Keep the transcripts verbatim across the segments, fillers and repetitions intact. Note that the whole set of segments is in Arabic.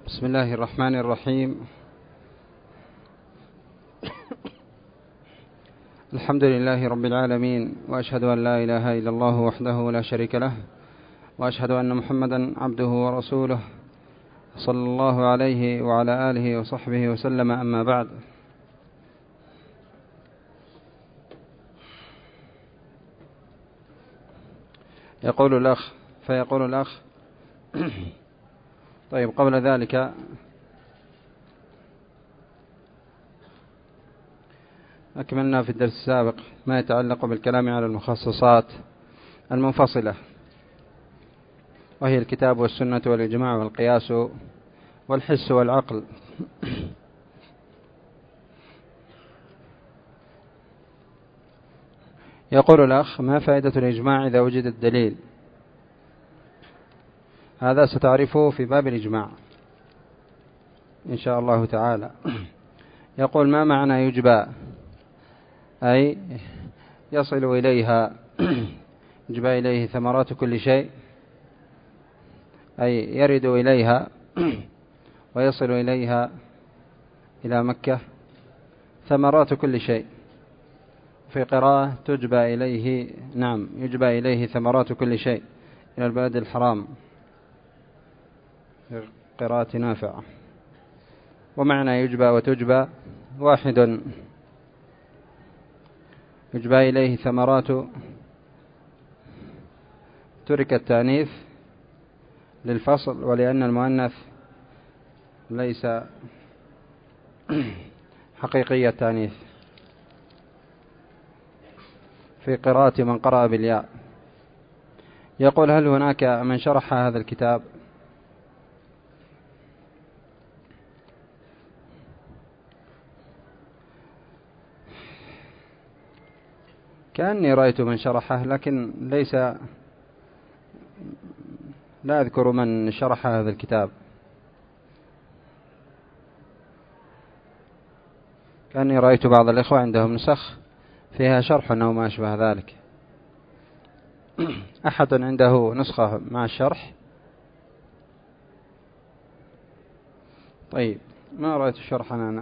بسم الله الرحمن الرحيم. الحمد لله رب العالمين، وأشهد أن لا إله إلا الله وحده لا شريك له، وأشهد أن محمدا عبده ورسوله صلى الله عليه وعلى آله وصحبه وسلم. أما بعد، يقول الأخ فيقول الأخ طيب، قبل ذلك أكملنا في الدرس السابق ما يتعلق بالكلام على المخصصات المنفصلة، وهي الكتاب والسنة والإجماع والقياس والحس والعقل. يقول الأخ: ما فائدة الإجماع إذا وجد الدليل؟ هذا ستعرفه في باب الإجماع إن شاء الله تعالى. يقول: ما معنى يجبى؟ أي يصل إليها يجبى إليه ثمرات كل شيء، أي يرد إليها ويصل إليها إلى مكة ثمرات كل شيء. في قراءة تجبى إليه، نعم، يجبى إليه ثمرات كل شيء إلى البلد الحرام، في قراءة نافع. ومعنى يجبى وتجبى واحد، يجبى إليه ثمرات، ترك التأنيث للفصل، ولأن المؤنث ليس حقيقي التأنيث. في قراءة من قرأ بالياء. يقول: هل هناك من شرح هذا الكتاب؟ كأني رأيت من شرحه، لكن ليس لا أذكر من شرح هذا الكتاب. كأني رأيت بعض الإخوة عندهم نسخ فيها شرح أو ما أشبه ذلك. أحد عنده نسخة مع الشرح؟ طيب، ما رأيت شرحا أنا.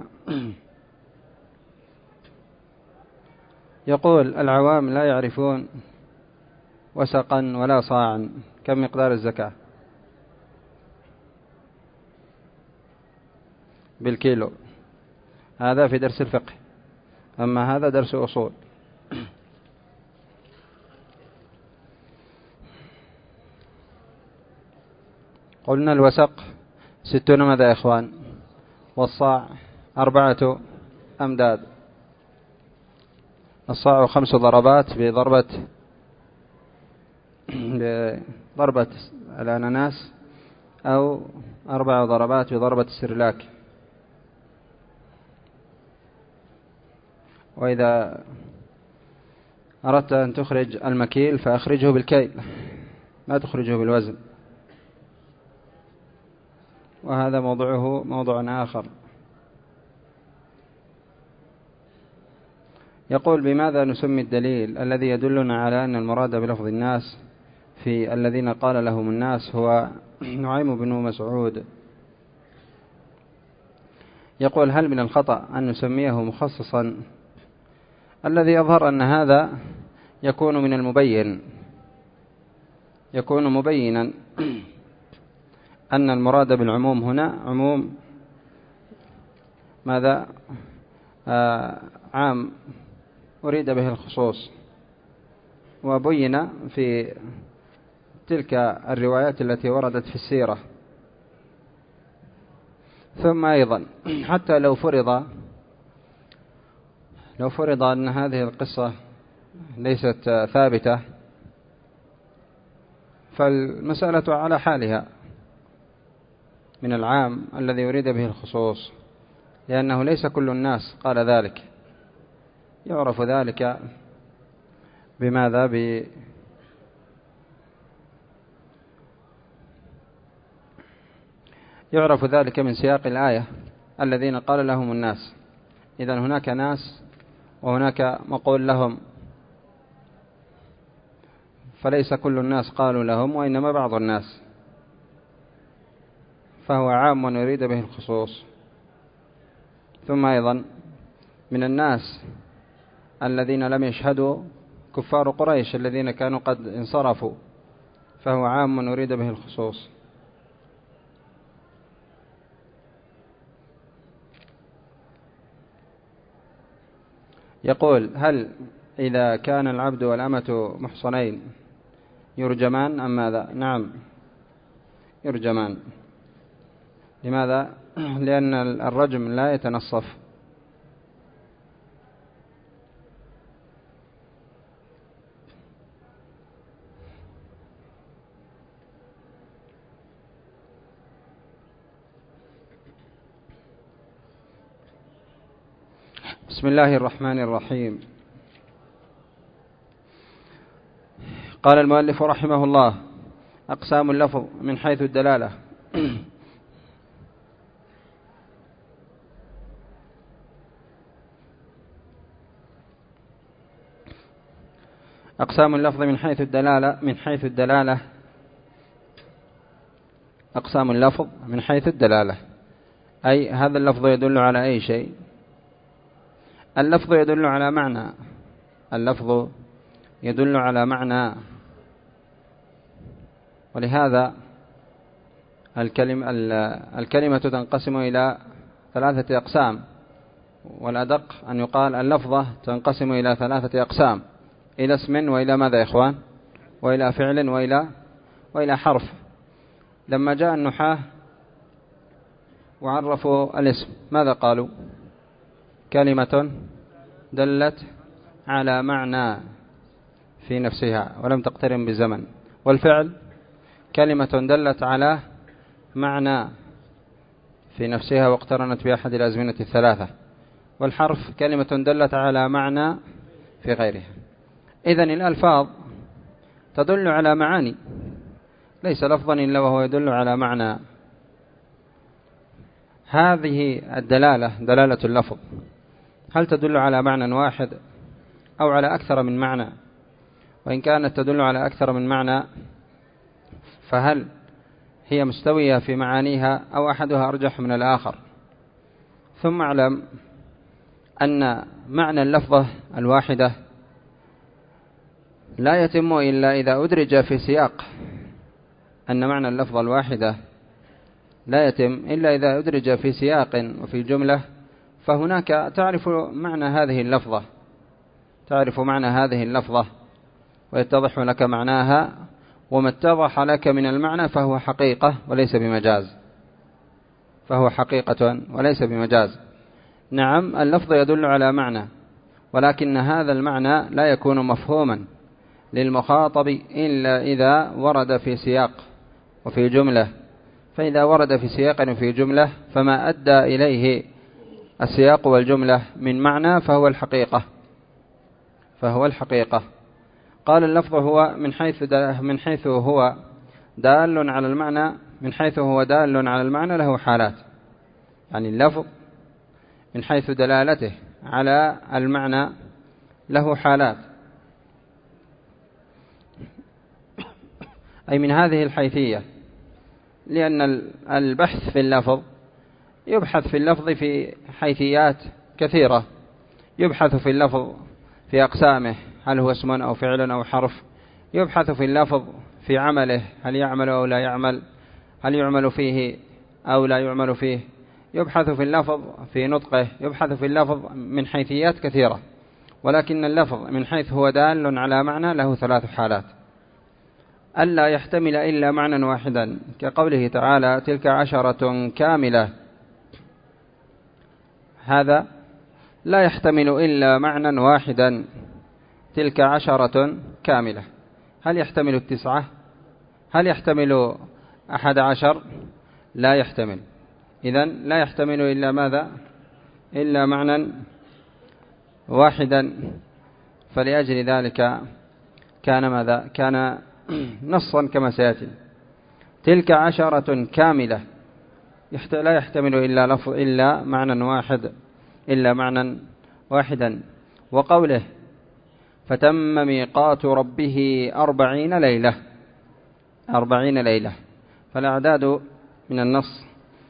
يقول: العوام لا يعرفون وسقا ولا صاعا، كم مقدار الزكاة بالكيلو؟ هذا في درس الفقه، أما هذا درس أصول. قلنا الوسق ستون ماذا يا إخوان؟ والصاع أربعة أمداد. الصاع خمس ضربات بضربة بضربة الأناناس، أو أربع ضربات بضربة السرلاك. وإذا أردت أن تخرج المكيل فأخرجه بالكيل، لا تخرجه بالوزن، وهذا موضوعه موضوع آخر. يقول: بماذا نسمي الدليل الذي يدلنا على أن المراد بلفظ الناس في الذين قال لهم الناس هو نعيم بن مسعود؟ يقول: هل من الخطأ أن نسميه مخصصا؟ الذي يظهر أن هذا يكون من المبين، يكون مبينا أن المراد بالعموم هنا عموم ماذا؟ آه عام أريد به الخصوص، وبين في تلك الروايات التي وردت في السيرة. ثم أيضا حتى لو فرض لو فرض أن هذه القصة ليست ثابتة، فالمسألة على حالها من العام الذي يريد به الخصوص، لأنه ليس كل الناس قال ذلك. يعرف ذلك بماذا؟ ب يعرف ذلك من سياق الآية: الذين قال لهم الناس. إذن هناك ناس وهناك مقول لهم، فليس كل الناس قالوا لهم، وإنما بعض الناس. فهو عام يريد به الخصوص. ثم أيضا من الناس الذين لم يشهدوا كفار قريش الذين كانوا قد انصرفوا، فهو عام يريد به الخصوص. يقول: هل إذا كان العبد والأمة محصنين يرجمان أم ماذا؟ نعم يرجمان. لماذا؟ لأن الرجم لا يتنصف. بسم الله الرحمن الرحيم. قال المؤلف رحمه الله: أقسام اللفظ من حيث الدلالة. أقسام اللفظ من حيث الدلالة من حيث الدلالة أقسام اللفظ من حيث الدلالة، أي هذا اللفظ يدل على أي شيء؟ اللفظ يدل على معنى، اللفظ يدل على معنى، ولهذا الكلمة, الكلمة تنقسم إلى ثلاثة أقسام، والأدق أن يقال اللفظة تنقسم إلى ثلاثة أقسام: إلى اسم، وإلى ماذا يا إخوان؟ وإلى فعل، وإلى وإلى حرف. لما جاء النحاة وعرفوا الاسم ماذا قالوا؟ كلمة دلت على معنى في نفسها ولم تقترن بزمن. والفعل كلمة دلت على معنى في نفسها واقترنت بأحد الأزمنة الثلاثة. والحرف كلمة دلت على معنى في غيرها. إذن الألفاظ تدل على معاني، ليس لفظا إلا وهو يدل على معنى. هذه الدلالة دلالة اللفظ هل تدل على معنى واحد أو على أكثر من معنى؟ وإن كانت تدل على أكثر من معنى فهل هي مستوية في معانيها أو أحدها أرجح من الآخر؟ ثم اعلم أن معنى اللفظة الواحدة لا يتم إلا إذا أدرج في سياق، أن معنى اللفظة الواحدة لا يتم إلا إذا أدرج في سياق وفي جملة، فهناك تعرف معنى هذه اللفظة تعرف معنى هذه اللفظة ويتضح لك معناها، وما اتضح لك من المعنى فهو حقيقة وليس بمجاز فهو حقيقة وليس بمجاز. نعم اللفظ يدل على معنى، ولكن هذا المعنى لا يكون مفهوما للمخاطب إلا إذا ورد في سياق وفي جملة. فإذا ورد في سياق وفي جملة فما أدى إليه السياق والجملة من معنى فهو الحقيقة فهو الحقيقة. قال اللفظ هو من حيث من حيث هو دال على المعنى من حيث هو دال على المعنى له حالات. يعني اللفظ من حيث دلالته على المعنى له حالات، أي من هذه الحيثية، لأن البحث في اللفظ يبحث في اللفظ في حيثيات كثيرة. يبحث في اللفظ في أقسامه، هل هو اسم أو فعل أو حرف. يبحث في اللفظ في عمله، هل يعمل أو لا يعمل، هل يعمل فيه أو لا يعمل فيه. يبحث في اللفظ في نطقه، يبحث في اللفظ من حيثيات كثيرة. ولكن اللفظ من حيث هو دال على معنى له ثلاث حالات: ألا يحتمل إلا معنى واحدا، كقوله تعالى تلك عشرة كاملة، هذا لا يحتمل إلا معنى واحدا، تلك عشرة كاملة. هل يحتمل التسعة؟ هل يحتمل أحد عشر؟ لا يحتمل. إذن لا يحتمل إلا ماذا؟ إلا معنى واحدا. فلأجل ذلك كان ماذا؟ كان نصا كما سيأتي: تلك عشرة كاملة، لا يحتمل إلا لفظ إلا معنى واحد إلا معنى واحدا. وقوله فتم ميقات ربه أربعين ليلة أربعين ليلة، فالأعداد من النص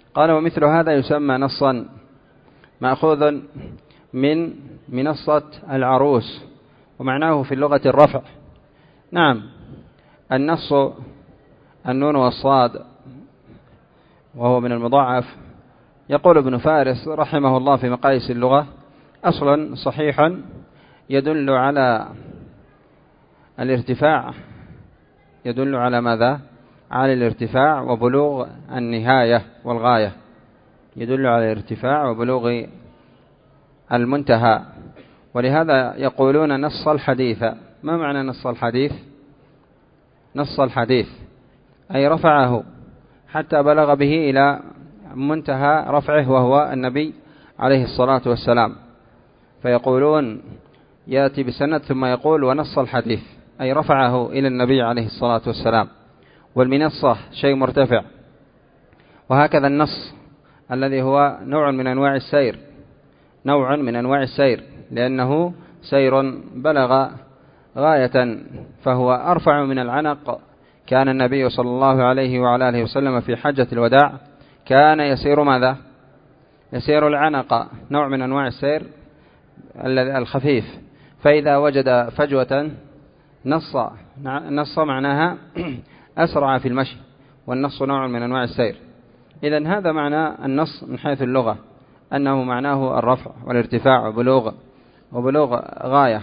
قال ومثل هذا يسمى نصا مأخوذ من منصة العروس، ومعناه في اللغة الرفع. نعم، النص النون والصاد وهو من المضاعف. يقول ابن فارس رحمه الله في مقاييس اللغة: أصل صحيح يدل على الارتفاع، يدل على ماذا؟ على الارتفاع وبلوغ النهاية والغاية، يدل على الارتفاع وبلوغ المنتهى. ولهذا يقولون نص الحديث. ما معنى نص الحديث؟ نص الحديث أي رفعه حتى بلغ به إلى منتهى رفعه وهو النبي عليه الصلاة والسلام. فيقولون يأتي بسند ثم يقول ونص الحديث، أي رفعه إلى النبي عليه الصلاة والسلام. والمنصة شيء مرتفع. وهكذا النص الذي هو نوع من أنواع السير، نوع من أنواع السير لأنه سير بلغ غاية، فهو أرفع من العنق. كان النبي صلى الله عليه وعلى آله وسلم في حجة الوداع كان يسير ماذا؟ يسير العنق، نوع من أنواع السير الخفيف. فإذا وجد فجوة نص، نص معناها أسرع في المشي، والنص نوع من أنواع السير. إذن هذا معنى النص من حيث اللغة، أنه معناه الرفع والارتفاع وبلوغ وبلوغ غاية.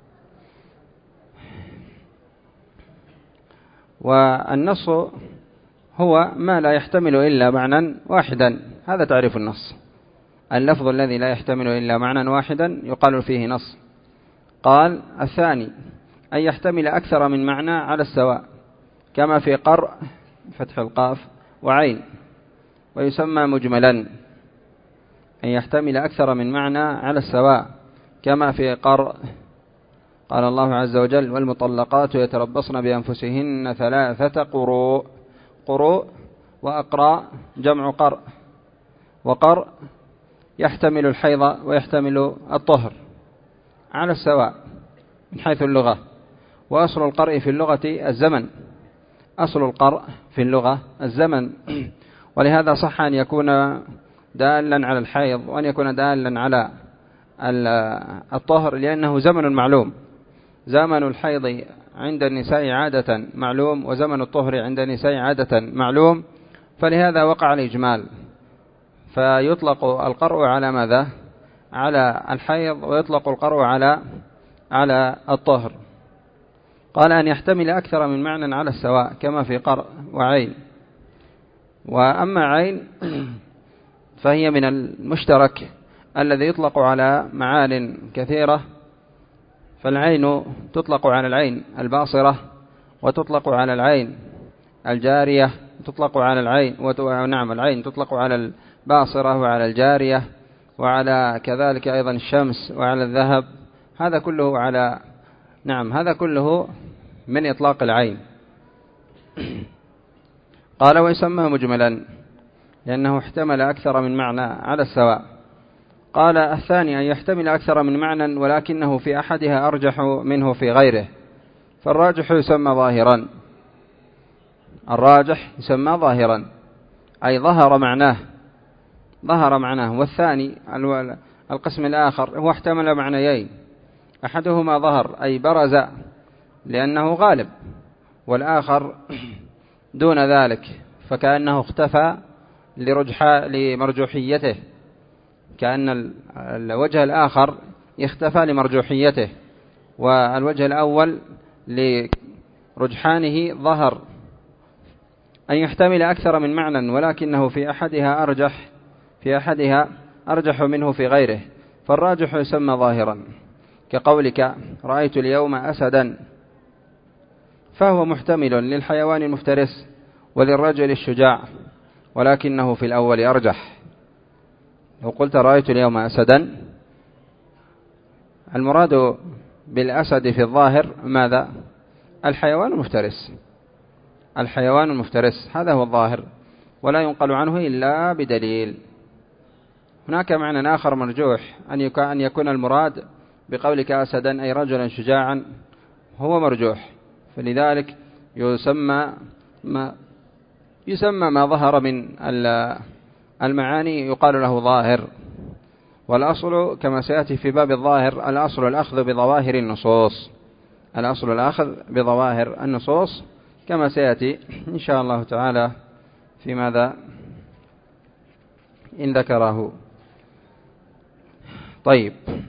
والنص هو ما لا يحتمل إلا معنى واحدا، هذا تعريف النص. اللفظ الذي لا يحتمل إلا معنى واحدا يقال فيه نص. قال الثاني أن يحتمل أكثر من معنى على السواء، كما في قرء فتح القاف وعين، ويسمى مجملا. أن يحتمل أكثر من معنى على السواء كما في قرء. قال الله عز وجل والمطلقات يتربصن بأنفسهن ثلاثة قروء. قروء وأقراء جمع قرء، وقرء يحتمل الحيض ويحتمل الطهر على السواء من حيث اللغة. وأصل القرء في اللغة الزمن، أصل القرء في اللغة الزمن. ولهذا صح أن يكون دالا على الحيض وأن يكون دالا على الطهر، لأنه زمن معلوم. زمن الحيض عند النساء عادة معلوم، وزمن الطهر عند النساء عادة معلوم، فلهذا وقع الإجمال. فيطلق القرء على ماذا؟ على الحيض، ويطلق القرء على على الطهر. قال أن يحتمل أكثر من معنى على السواء كما في قرء وعين. وأما عين فهي من المشترك الذي يطلق على معان كثيرة. فالعين تطلق على العين الباصرة، وتطلق على العين الجارية، تطلق على العين ونعم العين تطلق على الباصرة وعلى الجارية، وعلى كذلك أيضا الشمس وعلى الذهب. هذا كله على نعم هذا كله من إطلاق العين. قال ويسمى مجملا لأنه احتمل أكثر من معنى على السواء. قال الثاني أن يحتمل أكثر من معنى ولكنه في أحدها أرجح منه في غيره، فالراجح يسمى ظاهرا. الراجح يسمى ظاهرا أي ظهر معناه، ظهر معناه. والثاني القسم الآخر هو احتمل معنيين، أحدهما ظهر أي برز لأنه غالب، والآخر دون ذلك فكأنه اختفى لمرجوحيته، كأن الوجه الآخر يختفى لمرجوحيته، والوجه الأول لرجحانه ظهر. أن يحتمل أكثر من معنى ولكنه في أحدها أرجح في أحدها أرجح منه في غيره، فالراجح يسمى ظاهرا، كقولك رأيت اليوم أسدا، فهو محتمل للحيوان المفترس وللرجل الشجاع، ولكنه في الأول أرجح. لو قلت رأيت اليوم أسدا، المراد بالأسد في الظاهر ماذا؟ الحيوان المفترس، الحيوان المفترس هذا هو الظاهر، ولا ينقل عنه إلا بدليل. هناك معنى آخر مرجوح أن يكون المراد بقولك أسدا أي رجلا شجاعا، هو مرجوح، فلذلك يسمى ما يسمى ما ظهر من المعاني يقال له ظاهر. والأصل كما سيأتي في باب الظاهر الأصل الأخذ بظواهر النصوص، الأصل الأخذ بظواهر النصوص كما سيأتي إن شاء الله تعالى في ماذا إن ذكره. طيب،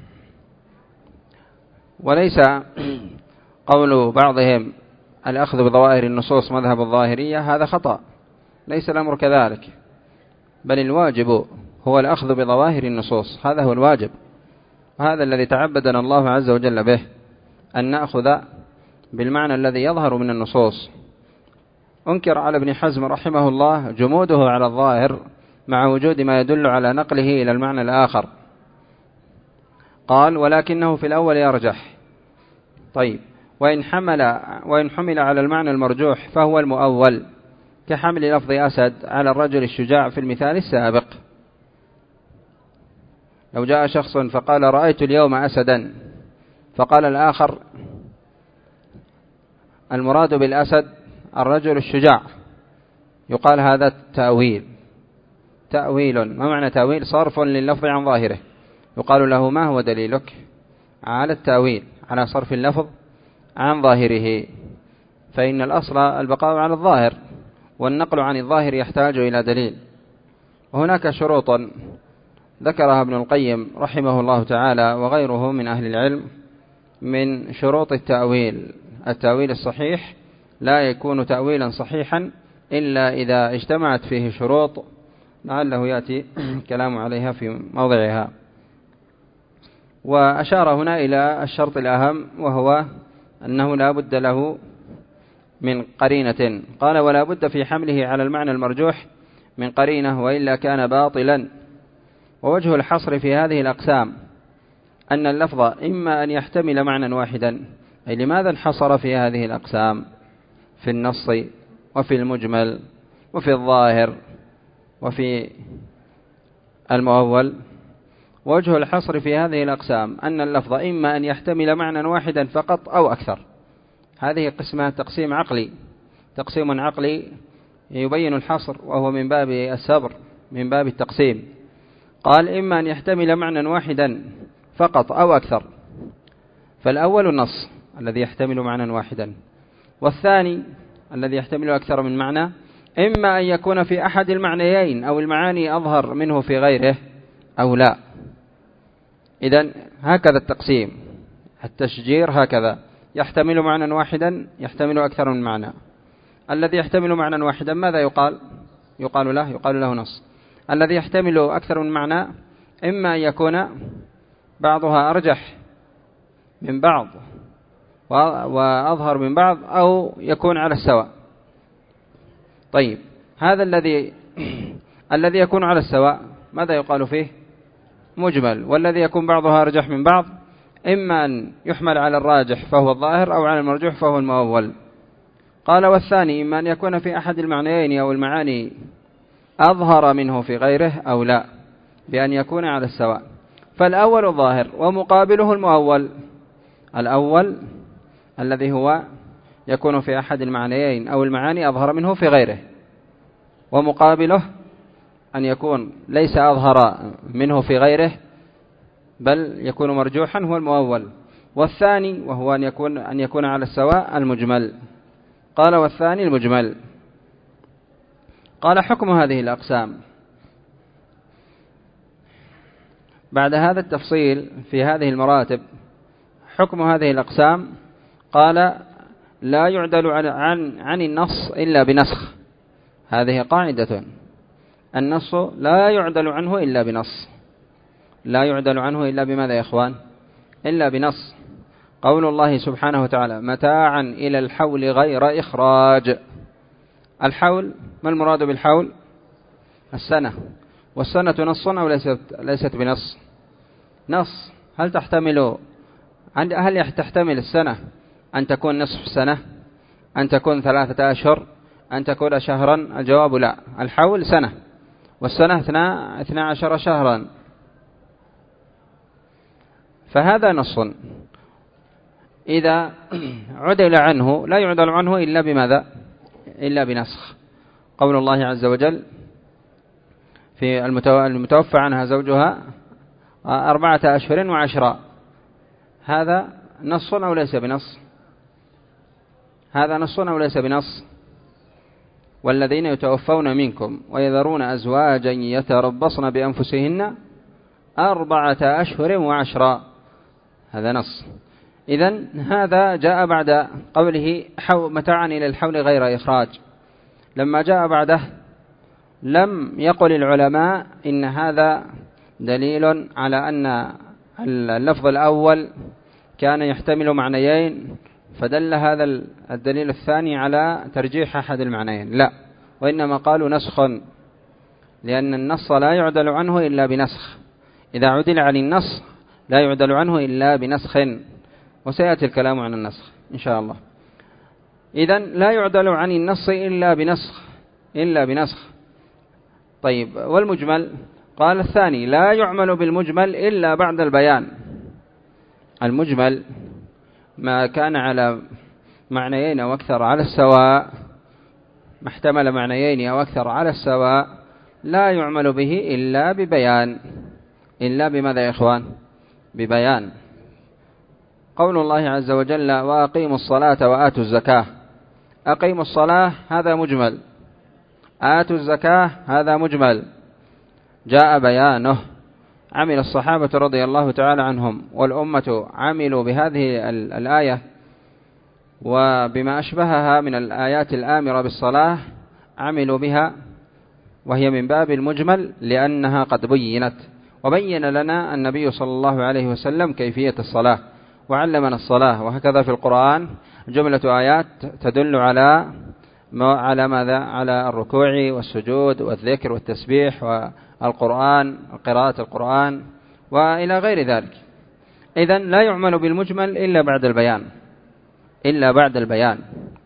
وليس قول بعضهم الأخذ بظواهر النصوص مذهب الظاهرية، هذا خطأ، ليس الأمر كذلك، بل الواجب هو الأخذ بظواهر النصوص، هذا هو الواجب، وهذا الذي تعبدنا الله عز وجل به، أن نأخذ بالمعنى الذي يظهر من النصوص. أنكر على ابن حزم رحمه الله جموده على الظاهر مع وجود ما يدل على نقله إلى المعنى الآخر، قال ولكنه في الأول يرجح. طيب، وإن حمل, وإن حمل على المعنى المرجوح فهو المؤول، كحمل لفظ أسد على الرجل الشجاع في المثال السابق. لو جاء شخص فقال رأيت اليوم أسدا، فقال الآخر المراد بالأسد الرجل الشجاع، يقال هذا تأويل. تأويل، ما معنى تأويل؟ صرف لللفظ عن ظاهره. يقال له ما هو دليلك على التأويل، على صرف اللفظ عن ظاهره؟ فإن الأصل البقاء على الظاهر، والنقل عن الظاهر يحتاج إلى دليل. وهناك شروط ذكرها ابن القيم رحمه الله تعالى وغيره من أهل العلم من شروط التأويل. التأويل الصحيح لا يكون تأويلا صحيحا إلا إذا اجتمعت فيه شروط، لعله يأتي كلام عليها في موضعها. وأشار هنا إلى الشرط الأهم، وهو أنه لا بد له من قرينة. قال ولا بد في حمله على المعنى المرجوح من قرينة، وإلا كان باطلا. ووجه الحصر في هذه الأقسام أن اللفظ إما أن يحتمل معنى واحدا، أي لماذا انحصر في هذه الأقسام؟ في النص وفي المجمل وفي الظاهر وفي المؤول. وجه الحصر في هذه الأقسام أن اللفظ إما أن يحتمل معنى واحدا فقط أو أكثر. هذه قسمة تقسيم عقلي، تقسيم عقلي يبين الحصر، وهو من باب السبر، من باب التقسيم. قال إما أن يحتمل معنى واحدا فقط أو أكثر، فالأول النص الذي يحتمل معنى واحدا، والثاني الذي يحتمل أكثر من معنى إما أن يكون في أحد المعنيين أو المعاني أظهر منه في غيره أو لا. إذن هكذا التقسيم، التشجير هكذا، يحتمل معنى واحدا، يحتمل أكثر من معنى. الذي يحتمل معنى واحدا ماذا يقال؟ يقال له يقال له نص. الذي يحتمل أكثر من معنى إما أن يكون بعضها أرجح من بعض وأظهر من بعض، أو يكون على السواء. طيب، هذا الذي الذي يكون على السواء ماذا يقال فيه؟ مجمل. والذي يكون بعضها أرجح من بعض إما أن يحمل على الراجح فهو الظاهر، أو على المرجوح فهو المؤول. قال والثاني إما أن يكون في أحد المعنيين أو المعاني أظهر منه في غيره أو لا، بأن يكون على السواء. فالأول الظاهر ومقابله المؤول. الأول الذي هو يكون في أحد المعنيين أو المعاني أظهر منه في غيره، ومقابله أن يكون ليس أظهر منه في غيره بل يكون مرجوحا، هو المؤول. والثاني وهو أن يكون, أن يكون على السواء، المجمل. قال والثاني المجمل. قال حكم هذه الأقسام بعد هذا التفصيل في هذه المراتب. حكم هذه الأقسام قال لا يعدل عن, عن, عن النص إلا بنسخ. هذه قاعدة، النص لا يعدل عنه إلا بنص. لا يعدل عنه إلا بماذا يا إخوان؟ إلا بنص. قول الله سبحانه وتعالى متاعا إلى الحول غير إخراج. الحول، ما المراد بالحول؟ السنة. والسنة نص أو ليست, ليست بنص؟ نص. هل تحتمل هل تحتمل السنة أن تكون نصف سنة، أن تكون ثلاثة أشهر، أن تكون شهرا؟ الجواب لا. الحول سنة، والسنة اثنا عشر شهرا. فهذا نص إذا عدل عنه لا يعدل عنه إلا بماذا؟ إلا بنسخ. قول الله عز وجل في المتوفى عنها زوجها أربعة أشهر وعشرة، هذا نص أو ليس بنص؟ هذا نص أو ليس بنص؟ والذين يتوفون منكم ويذرون أزواجا يتربصن بأنفسهن أربعة أشهر وعشرة، هذا نص. إذن هذا جاء بعد قوله متاعا إلى الحول غير إخراج. لما جاء بعده لم يقل العلماء إن هذا دليل على أن اللفظ الأول كان يحتمل معنيين فدل هذا الدليل الثاني على ترجيح أحد المعنيين، لا، وإنما قالوا نسخ، لأن النص لا يعدل عنه إلا بنسخ. إذا عدل عن النص لا يعدل عنه إلا بنسخ، وسيأتي الكلام عن النسخ إن شاء الله. إذن لا يعدل عن النص إلا بنسخ إلا بنسخ. طيب، والمجمل؟ قال الثاني لا يعمل بالمجمل إلا بعد البيان. المجمل ما كان على معنيين أو أكثر على السواء، ما احتمل معنيين أو أكثر على السواء، لا يعمل به إلا ببيان. إلا بماذا يا إخوان؟ ببيان. قول الله عز وجل وأقيموا الصلاة وآتوا الزكاة. أقيموا الصلاة هذا مجمل، آتوا الزكاة هذا مجمل، جاء بيانه. عمل الصحابة رضي الله تعالى عنهم والأمة عملوا بهذه الآية وبما أشبهها من الآيات الآمرة بالصلاة، عملوا بها وهي من باب المجمل لأنها قد بينت، وبين لنا النبي صلى الله عليه وسلم كيفية الصلاة وعلمنا الصلاة. وهكذا في القرآن جملة آيات تدل على على ماذا؟ على الركوع والسجود والذكر والتسبيح والقرآن، قراءة القرآن وإلى غير ذلك. إذن لا يعمل بالمجمل إلا بعد البيان، إلا بعد البيان.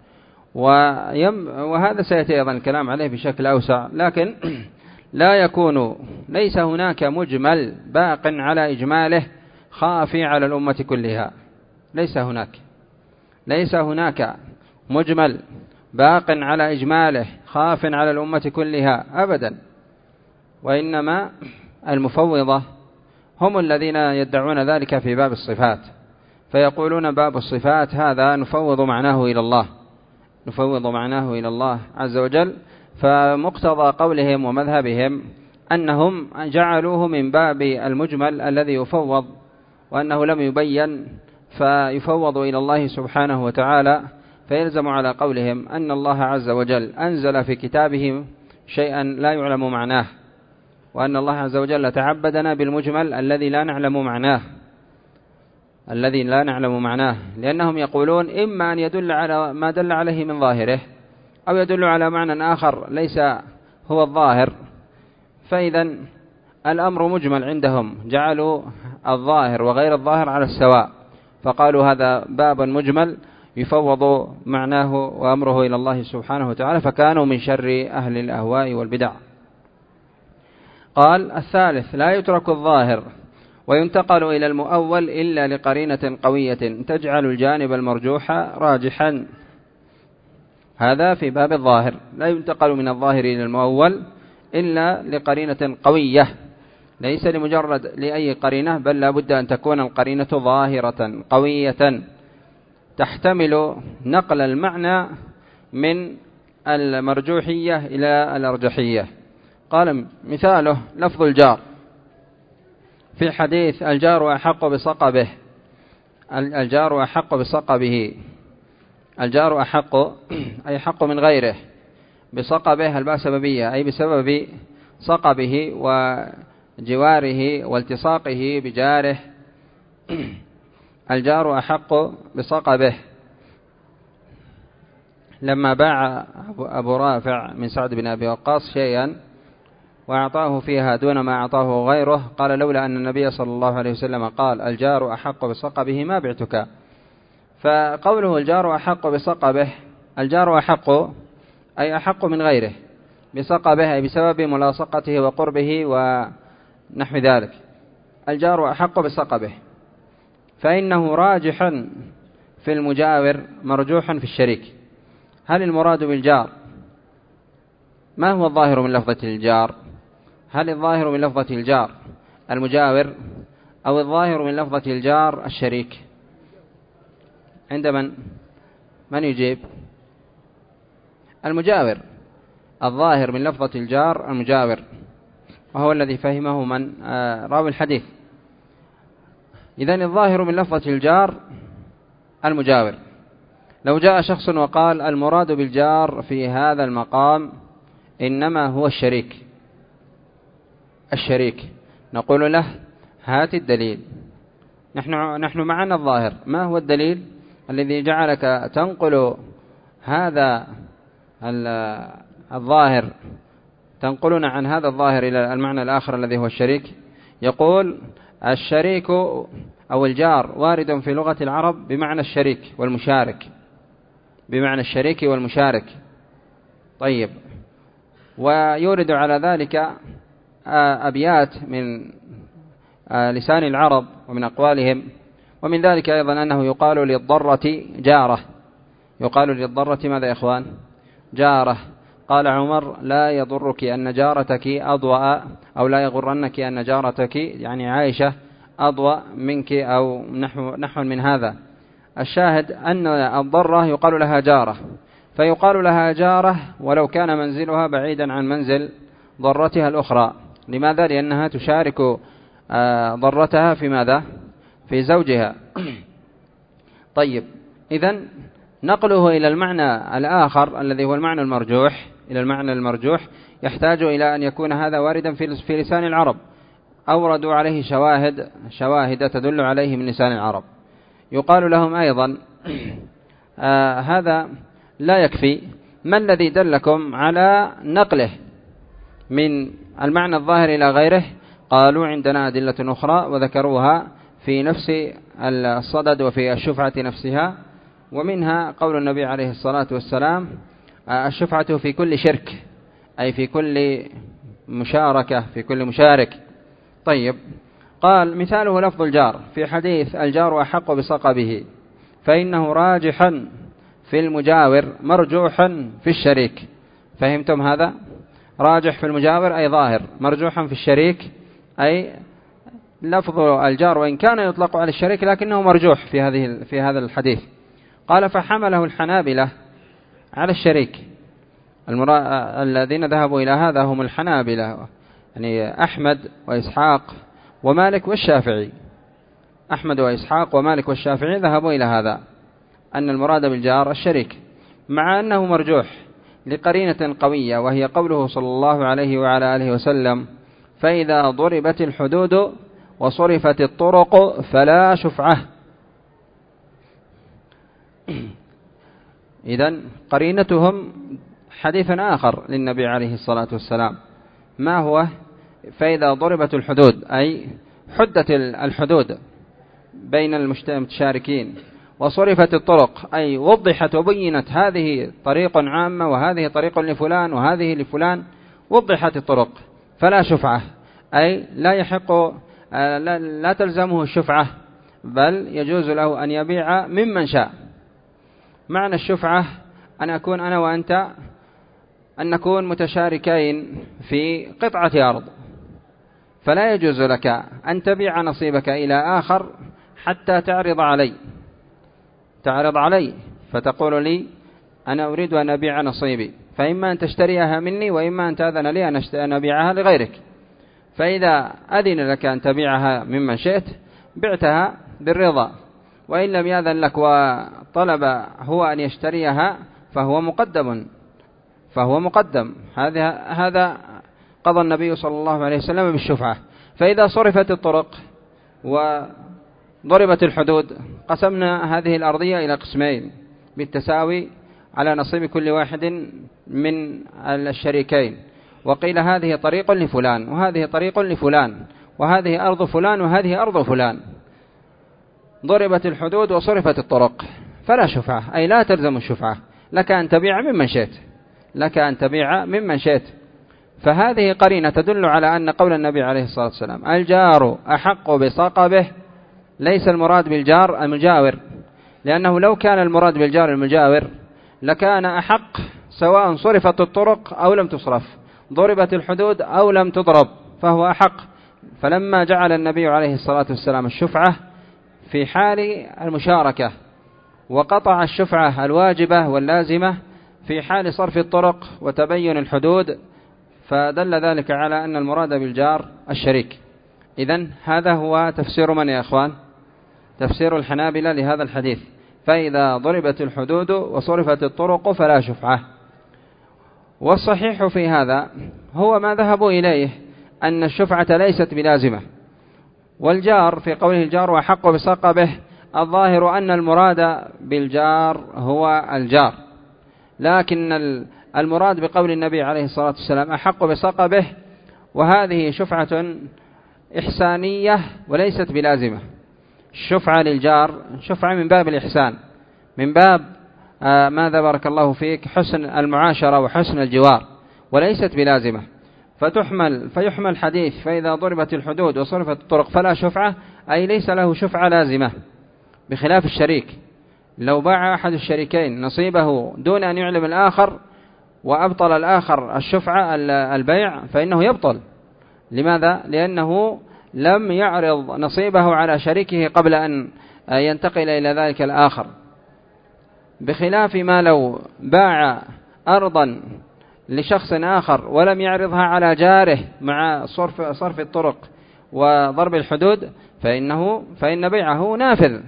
وهذا سيأتي أيضا الكلام عليه بشكل أوسع، لكن لا يكون ليس هناك مجمل باق على إجماله خافي على الأمة كلها، ليس هناك ليس هناك مجمل باق على إجماله خاف على الأمة كلها أبدا. وإنما المفوضة هم الذين يدعون ذلك في باب الصفات، فيقولون باب الصفات هذا نفوض معناه إلى الله، نفوض معناه إلى الله عز وجل. فمقتضى قولهم ومذهبهم أنهم جعلوه من باب المجمل الذي يفوض، وأنه لم يبين فيفوض إلى الله سبحانه وتعالى. فيلزم على قولهم أن الله عز وجل أنزل في كتابه شيئا لا يعلم معناه، وأن الله عز وجل تعبدنا بالمجمل الذي لا نعلم معناه الذي لا نعلم معناه لأنهم يقولون إما أن يدل على ما دل عليه من ظاهره أو يدل على معنى آخر ليس هو الظاهر. فإذا الأمر مجمل عندهم، جعلوا الظاهر وغير الظاهر على السواء، فقالوا هذا باب مجمل يفوض معناه وأمره إلى الله سبحانه وتعالى، فكانوا من شر أهل الأهواء والبدع. قال الثالث لا يترك الظاهر وينتقل إلى المؤول إلا لقرينة قوية تجعل الجانب المرجوح راجحا. هذا في باب الظاهر، لا ينتقل من الظاهر إلى المؤول إلا لقرينة قوية، ليس لمجرد لأي قرينة، بل لا بد أن تكون القرينة ظاهرة قوية تحتمل نقل المعنى من المرجوحية إلى الأرجحية. قال مثاله لفظ الجار في حديث الجار أحق بصقبه، الجار أحق بصقبه، الجار أحق أي حق من غيره، بصقبه الباء سببية أي بسبب صقبه وجواره والتصاقه بجاره. الجار أحق بصقبه. لما باع أبو رافع من سعد بن أبي وقاص شيئا وأعطاه فيها دون ما أعطاه غيره، قال لولا أن النبي صلى الله عليه وسلم قال الجار أحق بصقبه ما بعتك. فقوله الجار أحق بصقبه، الجار أحق أي أحق من غيره بصقبه أي بسبب ملاصقته وقربه ونحو ذلك. الجار أحق بصقبه، فإنه راجح في المجاور مرجوح في الشريك. هل المراد بالجار ما هو الظاهر من لفظة الجار؟ هل الظاهر من لفظة الجار المجاور أو الظاهر من لفظة الجار الشريك؟ عند من؟ من يجيب؟ المجاور. الظاهر من لفظة الجار المجاور، وهو الذي فهمه من راوي الحديث. إذن الظاهر من لفظة الجار المجاور. لو جاء شخص وقال المراد بالجار في هذا المقام إنما هو الشريك الشريك نقول له هات الدليل. نحن نحن معنا الظاهر. ما هو الدليل الذي جعلك تنقل هذا الظاهر تنقلنا عن هذا الظاهر إلى المعنى الآخر الذي هو الشريك؟ يقول الشريك أو الجار وارد في لغة العرب بمعنى الشريك والمشارك، بمعنى الشريك والمشارك. طيب، ويورد على ذلك أبيات من لسان العرب ومن أقوالهم، ومن ذلك أيضا أنه يقال للضرة جارة. يقال للضرة ماذا يا إخوان؟ جارة. قال عمر لا يضرك أن جارتك أضوأ، أو لا يغرنك أن جارتك يعني عائشة أضوأ منك، أو نحو, نحو من هذا. الشاهد أن الضرة يقال لها جارة، فيقال لها جارة ولو كان منزلها بعيدا عن منزل ضرتها الأخرى. لماذا؟ لأنها تشارك ضرتها في ماذا؟ في زوجها. طيب، إذن نقله إلى المعنى الآخر الذي هو المعنى المرجوح، إلى المعنى المرجوح يحتاج إلى أن يكون هذا واردا في لسان العرب. أوردوا عليه شواهد شواهد تدل عليه من لسان العرب. يقال لهم أيضا آه هذا لا يكفي، ما الذي دلكم على نقله من المعنى الظاهر إلى غيره؟ قالوا عندنا أدلة أخرى، وذكروها في نفس الصدد وفي الشفعة نفسها. ومنها قول النبي عليه الصلاة والسلام الشفعة في كل شرك، أي في كل مشاركة، في كل مشارك. طيب، قال مثاله لفظ الجار في حديث الجار أحق بصقبه، فإنه راجحا في المجاور مرجوحا في الشريك. فهمتم هذا؟ راجح في المجاور أي ظاهر، مرجوحا في الشريك أي لفظ الجار وإن كان يطلق على الشريك لكنه مرجوح في هذه في هذا الحديث. قال فحمله الحنابلة على الشريك. الذين ذهبوا إلى هذا هم الحنابلة، يعني أحمد وإسحاق ومالك والشافعي. أحمد وإسحاق ومالك والشافعي ذهبوا إلى هذا، أن المراد بالجار الشريك، مع أنه مرجوح لقرينة قوية، وهي قوله صلى الله عليه وعلى آله وسلم فإذا ضربت الحدود وصرفت الطرق فلا شفعة. إذن قرينتهم حديث آخر للنبي عليه الصلاة والسلام. ما هو؟ فإذا ضربت الحدود أي حدت الحدود بين المتشاركين، وصرفت الطرق أي وضحت وبينت هذه طريق عامة وهذه طريق لفلان وهذه لفلان، وضحت الطرق فلا شفعة، أي لا يحق لا, لا تلزمه الشفعة، بل يجوز له أن يبيع ممن شاء. معنى الشفعة أن أكون أنا وأنت أن نكون متشاركين في قطعة أرض، فلا يجوز لك أن تبيع نصيبك إلى آخر حتى تعرض علي تعرض علي فتقول لي أنا أريد أن أبيع نصيبي، فإما أن تشتريها مني وإما أن تأذن لي أن أبيعها لغيرك. فإذا أذن لك أن تبيعها ممن شئت بعتها بالرضا، وإن لم يأذن لك وطلب هو أن يشتريها فهو مقدم فهو مقدم هذا هذا قضى النبي صلى الله عليه وسلم بالشفعة. فإذا صرفت الطرق وضربت الحدود قسمنا هذه الأرضية إلى قسمين بالتساوي على نصيب كل واحد من الشريكين، وقيل هذه طريق لفلان وهذه طريق لفلان وهذه أرض فلان وهذه أرض فلان. ضربت الحدود وصرفت الطرق فلا شفعة، أي لا تلزم الشفعة، لك أن تبيع ممن شئت لك أن تبيع ممن شئت. فهذه قرينة تدل على أن قول النبي عليه الصلاة والسلام الجار أحق بصقبه ليس المراد بالجار المجاور، لأنه لو كان المراد بالجار المجاور لكان أحق سواء صرفت الطرق أو لم تصرف، ضربت الحدود أو لم تضرب، فهو أحق. فلما جعل النبي عليه الصلاة والسلام الشفعة في حال المشاركة، وقطع الشفعة الواجبة واللازمة في حال صرف الطرق وتبين الحدود، فدل ذلك على أن المراد بالجار الشريك. إذن هذا هو تفسير من يا أخوان؟ تفسير الحنابلة لهذا الحديث. فإذا ضربت الحدود وصرفت الطرق فلا شفعة. والصحيح في هذا هو ما ذهبوا إليه، أن الشفعة ليست بلازمة. والجار في قوله الجار وحق بصقبه، الظاهر أن المراد بالجار هو الجار، لكن المراد بقول النبي عليه الصلاة والسلام أحق بصقبه، وهذه شفعة إحسانية وليست بلازمة. الشفعة للجار شفعة من باب الإحسان، من باب آه ماذا بارك الله فيك حسن المعاشرة وحسن الجوار، وليست بلازمة. فتحمل فيحمل حديث فإذا ضربت الحدود وصرفت الطرق فلا شفعة، أي ليس له شفعة لازمة، بخلاف الشريك. لو باع أحد الشريكين نصيبه دون أن يعلم الآخر وأبطل الآخر الشفعة البيع فإنه يبطل. لماذا؟ لأنه لم يعرض نصيبه على شريكه قبل أن ينتقل إلى ذلك الآخر، بخلاف ما لو باع أرضا لشخص آخر ولم يعرضها على جاره مع صرف, صرف الطرق وضرب الحدود، فإنه فإن بيعه نافذ.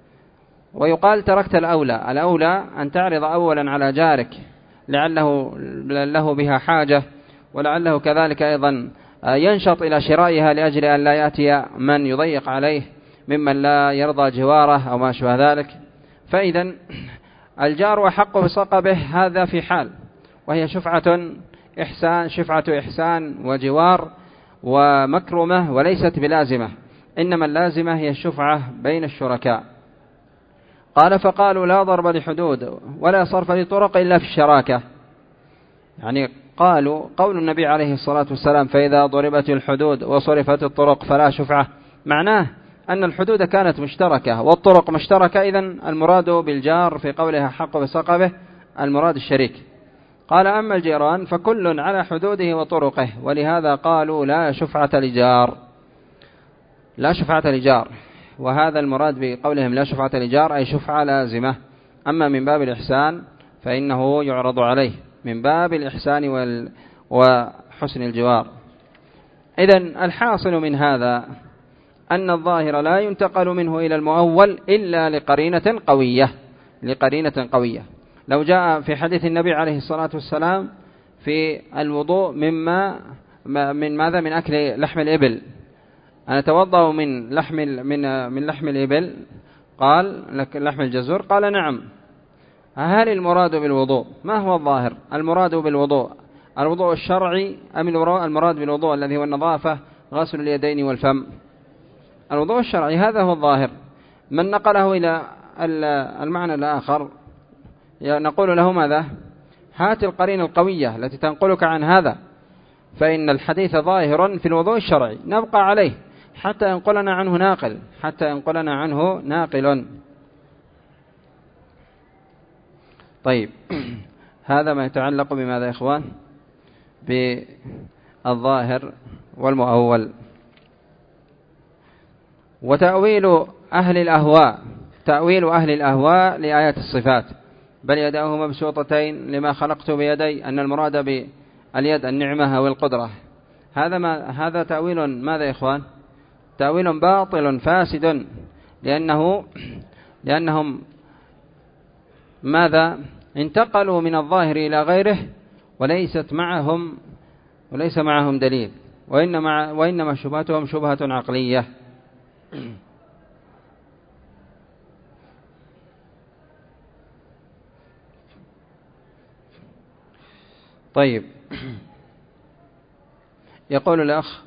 ويقال تركت الأولى. الأولى أن تعرض أولا على جارك لعله له بها حاجة، ولعله كذلك أيضا ينشط إلى شرائها لأجل أن لا يأتي من يضيق عليه ممن لا يرضى جواره أو ما شابه ذلك. فإذا الجار وحق بصقبه هذا في حال، وهي شفعة إحسان، شفعة إحسان وجوار ومكرمة، وليست بلازمة. إنما اللازمة هي الشفعة بين الشركاء. قال فقالوا لا ضرب لحدود ولا صرف لطرق إلا في الشراكة. يعني قالوا قول النبي عليه الصلاة والسلام فإذا ضربت الحدود وصرفت الطرق فلا شفعة، معناه أن الحدود كانت مشتركة والطرق مشتركة، إذن المراد بالجار في قولها حق بصقبه المراد الشريك. قال أما الجيران فكل على حدوده وطرقه، ولهذا قالوا لا شفعة لجار، لا شفعة لجار. وهذا المراد بقولهم لا شفعة لجار أي شفعة لازمة. أما من باب الإحسان فإنه يعرض عليه من باب الإحسان وال... وحسن الجوار. إذن الحاصل من هذا أن الظاهر لا ينتقل منه إلى المؤول إلا لقرينة قوية، لقرينة قوية. لو جاء في حديث النبي عليه الصلاة والسلام في الوضوء مما من ماذا من أكل لحم الإبل، أنا أتوضأ من لحم من من لحم الإبل، قال لك لحم الجزور، قال نعم. هل المراد بالوضوء ما هو الظاهر؟ المراد بالوضوء الوضوء الشرعي أم المراد بالوضوء الذي هو النظافة غسل اليدين والفم؟ الوضوء الشرعي، هذا هو الظاهر. من نقله إلى المعنى الآخر نقول له ماذا؟ هات القرينة القوية التي تنقلك عن هذا، فإن الحديث ظاهر في الوضوء الشرعي نبقى عليه حتى ينقلنا عنه ناقل، حتى ينقلنا عنه ناقل. طيب هذا ما يتعلق بماذا يا إخوان؟ بالظاهر والمؤول. وتأويل أهل الأهواء، تأويل أهل الأهواء لآيات الصفات بل يداه مبسوطتين لما خلقت بيدي، أن المراد باليد النعمة أو القدرة. هذا ما هذا تأويل ماذا يا إخوان؟ تأويل باطل فاسد، لأنه لأنهم ماذا انتقلوا من الظاهر إلى غيره وليست معهم وليس معهم دليل، وإنما وإنما شبهتهم شبهة عقلية. طيب يقول الأخ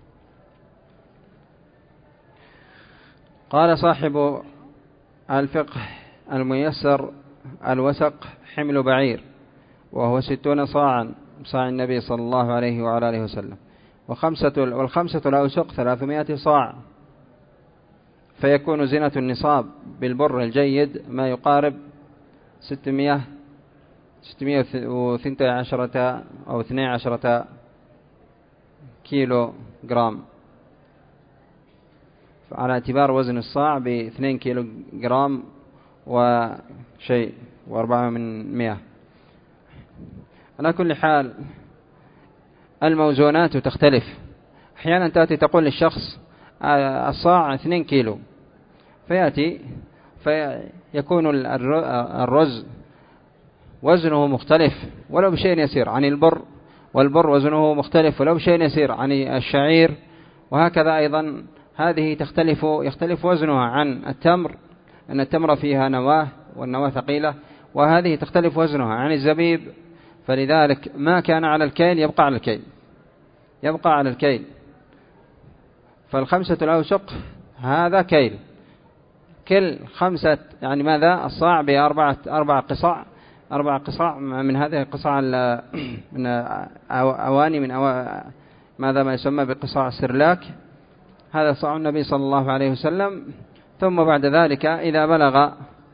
قال صاحب الفقه الميسر الوسق حمل بعير وهو ستون صاعا، صاع النبي صلى الله عليه وعلى آله وسلم، وخمسة والخمسة الأوسق ثلاثمائة صاع، فيكون زينة النصاب بالبر الجيد ما يقارب ستمائة ستمائة واثنتا عشرة أو اثني عشرة كيلو جرام، على اعتبار وزن الصاع باثنين كيلو جرام وشيء وأربعة من مئة. على كل حال الموزونات تختلف. أحيانا تأتي تقول للشخص الصاع اثنين كيلو، فيأتي فيكون الرز وزنه مختلف ولو بشيء يسير عن البر، والبر وزنه مختلف ولو بشيء يسير عن الشعير، وهكذا أيضا هذه تختلف يختلف وزنها عن التمر، أن التمر فيها نواة والنواة ثقيلة، وهذه تختلف وزنها عن الزبيب. فلذلك ما كان على الكيل يبقى على الكيل يبقى على الكيل فالخمسة الأوسق هذا كيل، كل خمسة يعني ماذا الصاع بأربعة أربع قصاع أربع قصاع من هذه القصاع من أواني من أو ماذا ما يسمى بقصاع السرلاك، هذا صاع النبي صلى الله عليه وسلم. ثم بعد ذلك إذا بلغ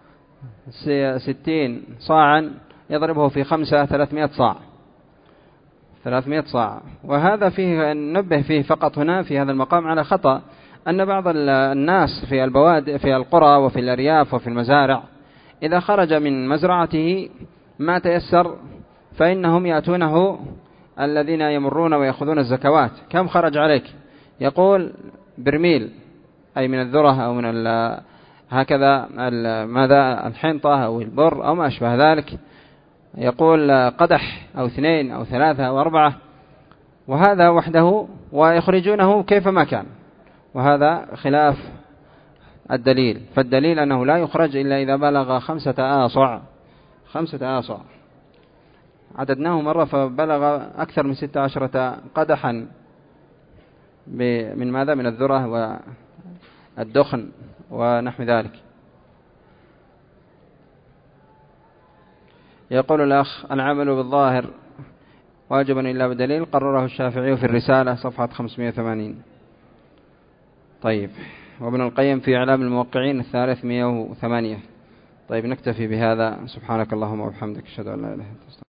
ستين صاعا يضربه في خمسة ثلاثمائة صاع ثلاثمائة صاع. وهذا فيه ننبه فيه فقط هنا في هذا المقام على خطأ، أن بعض الناس في البوادي في القرى وفي الأرياف وفي المزارع إذا خرج من مزرعته ما تيسر فإنهم يأتونه الذين يمرون ويأخذون الزكوات، كم خرج عليك؟ يقول برميل، أي من الذرة أو من هكذا ماذا الحنطة أو البر أو ما أشبه ذلك، يقول قدح أو اثنين أو ثلاثة أو أربعة، وهذا وحده ويخرجونه كيفما كان، وهذا خلاف الدليل. فالدليل أنه لا يخرج إلا إذا بلغ خمسة آصع خمسة آصع. عددناه مرة فبلغ أكثر من ستة عشرة قدحا من ماذا من الذرة والدخن ونحو ذلك. يقول الأخ: العمل بالظاهر واجب إلا بدليل، قرره الشافعي في الرسالة صفحة خمسمائة وثمانين. طيب، وابن القيم في إعلام الموقعين الثالث مئة وثمانية. طيب، نكتفي بهذا. سبحانك اللهم وبحمدك، أشهد أن لا إله إلا أنت.